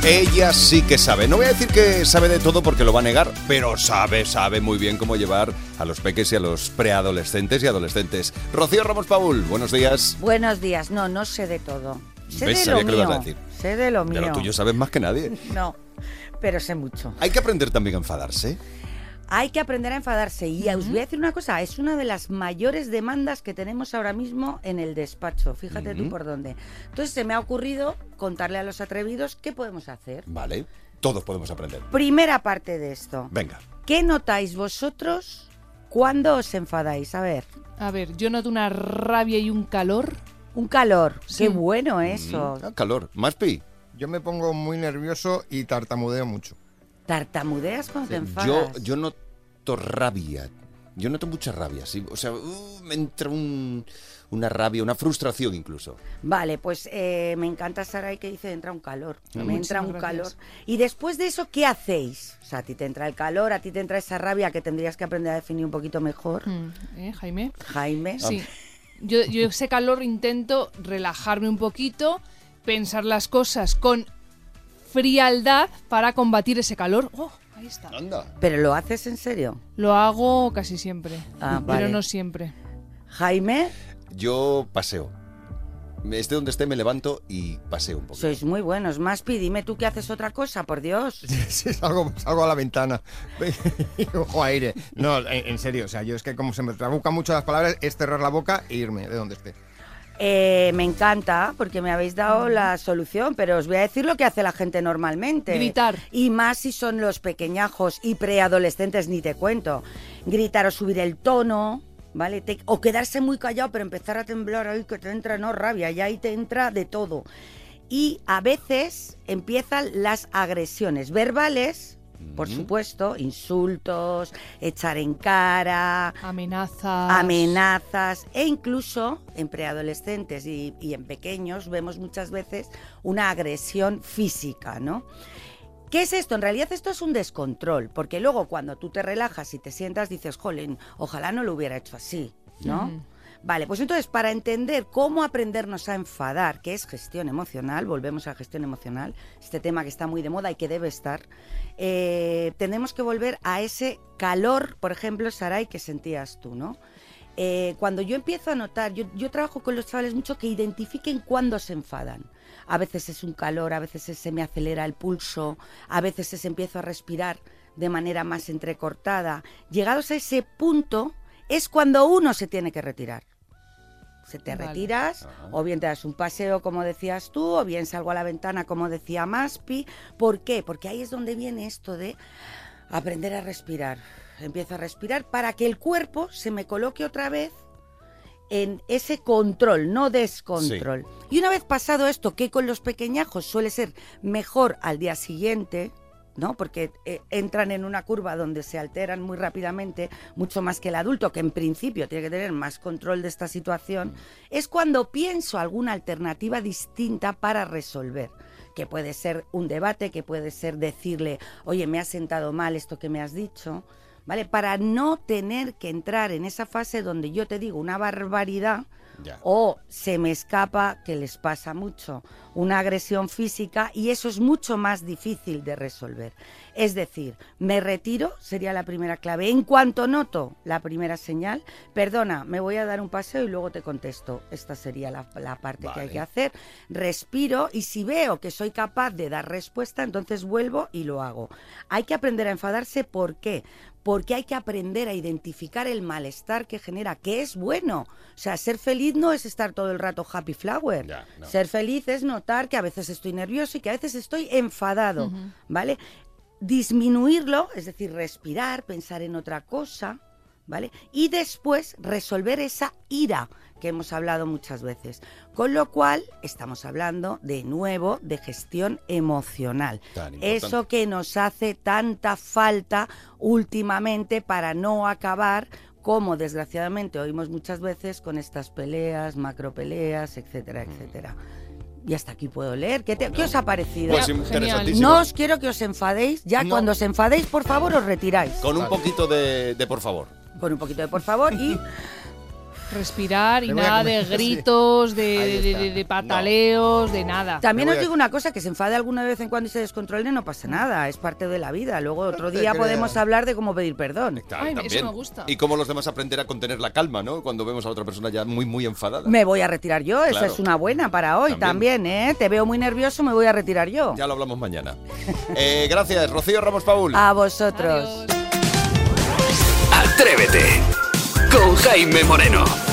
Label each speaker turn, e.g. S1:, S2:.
S1: Ella sí que sabe. No voy a decir que sabe de todo porque lo va a negar, pero sabe muy bien cómo llevar a los peques y a los preadolescentes y adolescentes. Rocío Ramos Paul, buenos días.
S2: Buenos días. No sé de todo. Sé
S1: ¿Ves?
S2: de
S1: Sabía
S2: lo
S1: que lo
S2: mío.
S1: ibas a decir.
S2: Sé de lo mío.
S1: De lo tuyo sabes más que nadie.
S2: No, pero sé mucho.
S1: Hay que aprender también a enfadarse.
S2: Hay que aprender a enfadarse. Y os voy a decir una cosa, es una de las mayores demandas que tenemos ahora mismo en el despacho. Fíjate tú por dónde. Entonces se me ha ocurrido contarle a los atrevidos qué podemos hacer.
S1: Vale, todos podemos aprender.
S2: Primera parte de esto.
S1: Venga.
S2: ¿Qué notáis vosotros cuando os enfadáis? A ver.
S3: A ver, yo noto una rabia y un calor.
S2: Un calor.
S3: Sí.
S2: Qué bueno eso.
S1: Calor. ¿Maspi?
S4: Yo me pongo muy nervioso y tartamudeo mucho.
S2: ¿Tartamudeas cuando te enfadas?
S1: Yo noto rabia. Yo noto mucha rabia, sí. O sea, me entra una rabia, una frustración incluso.
S2: Vale, pues me encanta Saray que dice entra un calor. Me entra un
S3: gracias.
S2: calor. Y después de eso, ¿qué hacéis? O sea, a ti te entra el calor, a ti te entra esa rabia que tendrías que aprender a definir un poquito mejor.
S3: Jaime.
S2: Jaime.
S3: Sí. Yo ese calor intento relajarme un poquito, pensar las cosas con frialdad para combatir ese calor. ¡Oh! Ahí está.
S1: Anda.
S2: ¿Pero lo haces en serio?
S3: Lo hago casi siempre,
S2: Ah, vale.
S3: pero no siempre.
S2: Jaime,
S1: Yo paseo. Esté donde esté, me levanto y paseo un poco.
S2: sois muy buenos. Maspi, dime tú que haces otra cosa, por Dios.
S4: Sí, salgo a la ventana y cojo aire. No, en serio, o sea, yo es que como se me trabucan mucho las palabras, es cerrar la boca e irme de donde esté.
S2: Me encanta porque me habéis dado la solución, pero os voy a decir lo que hace la gente normalmente.
S3: Gritar.
S2: Y más si son los pequeñajos y preadolescentes, ni te cuento. Gritar o subir el tono, ¿vale? O quedarse muy callado, pero empezar a temblar ahí que te entra, no, rabia, y ahí te entra de todo. Y a veces empiezan las agresiones verbales, por supuesto, insultos, echar en cara, amenazas e incluso en preadolescentes y en pequeños vemos muchas veces una agresión física, ¿no? ¿Qué es esto? En realidad esto es un descontrol, porque luego cuando tú te relajas y te sientas dices, jolín, ojalá no lo hubiera hecho así, ¿no? Vale, pues entonces para entender cómo aprendernos a enfadar, que es gestión emocional, volvemos a la gestión emocional, este tema que está muy de moda y que debe estar, tenemos que volver a ese calor, por ejemplo, Saray, que sentías tú, ¿no? Cuando yo empiezo a notar, yo trabajo con los chavales mucho que identifiquen cuándo se enfadan. A veces es un calor, a veces se me acelera el pulso, a veces empiezo a respirar de manera más entrecortada. Llegados a ese punto es cuando uno se tiene que retirar. Se te retiras, o bien te das un paseo, como decías tú, o bien salgo a la ventana, como decía Maspi. ¿Por qué? Porque ahí es donde viene esto de aprender a respirar. Empiezo a respirar para que el cuerpo se me coloque otra vez en ese control, no descontrol. Sí. Y una vez pasado esto, que con los pequeñajos suele ser mejor al día siguiente, ¿no? Porque entran en una curva donde se alteran muy rápidamente, mucho más que el adulto, que en principio tiene que tener más control de esta situación, es cuando pienso alguna alternativa distinta para resolver, que puede ser un debate, que puede ser decirle, oye, me ha sentado mal esto que me has dicho, ¿vale? Para no tener que entrar en esa fase donde yo te digo una barbaridad, o se me escapa, que les pasa mucho, una agresión física, y eso es mucho más difícil de resolver. Es decir, me retiro, sería la primera clave. En cuanto noto la primera señal, perdona, me voy a dar un paseo y luego te contesto. Esta sería la parte que hay que hacer. Respiro y si veo que soy capaz de dar respuesta, entonces vuelvo y lo hago. Hay que aprender a enfadarse, ¿por qué? Porque hay que aprender a identificar el malestar que genera, que es bueno. O sea, ser feliz no es estar todo el rato happy flower. No. Ser feliz es notar que a veces estoy nervioso y que a veces estoy enfadado, ¿vale? Disminuirlo, es decir, respirar, pensar en otra cosa, ¿vale? Y después resolver esa ira que hemos hablado muchas veces. Con lo cual, estamos hablando de nuevo de gestión emocional. Eso que nos hace tanta falta últimamente para no acabar, como desgraciadamente oímos muchas veces, con estas peleas, macropeleas, etcétera, etcétera. Y hasta aquí puedo leer. ¿Qué os ha parecido?
S1: Pues interesantísimo.
S2: No os quiero que os enfadéis. Ya cuando os enfadéis, por favor, os retiráis.
S1: Con un poquito de por favor.
S2: Con un poquito de por favor y
S3: Respirar y
S4: Me voy a
S3: nada
S4: comer,
S3: de gritos,
S4: Ahí está.
S3: de pataleos, de nada.
S2: También
S4: Me
S2: os
S4: voy a-
S2: digo una cosa, que se enfade alguna vez en cuando y se descontrole, no pasa nada, es parte de la vida. Luego otro
S4: te
S2: día
S4: creo.
S2: podemos hablar de cómo pedir perdón.
S1: Claro,
S3: Ay, eso
S1: también.
S3: me gusta.
S1: Y cómo los demás aprender a contener la calma, ¿no? Cuando vemos a otra persona ya muy enfadada.
S2: Me voy a retirar yo, esa
S1: Claro.
S2: es una buena para hoy
S1: También.
S2: también, ¿eh? Te veo muy nervioso, me voy a retirar yo.
S1: Ya lo hablamos mañana. Gracias, Rocío Ramos Paul.
S2: A vosotros.
S3: Adiós.
S5: Atrévete con Jaime Moreno.